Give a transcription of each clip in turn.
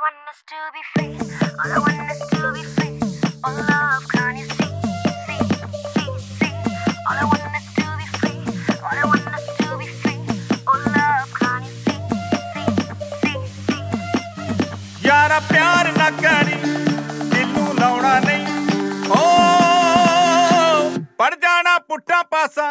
want us to be free. All I want us to be free. All love, can you see? All I want us to be free. All I want us to be free. All love, can you see? यारा प्यार ना करी दिलू लाउना नहीं ओ पड़ जाना पुट्ठा पासा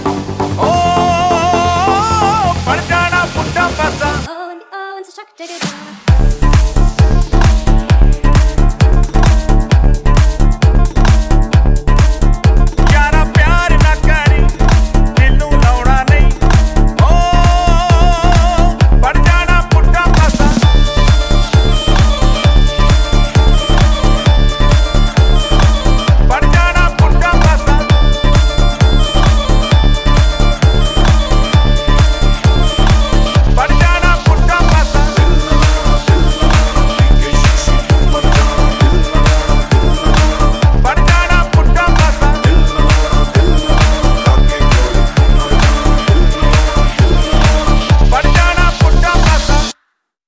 Take it.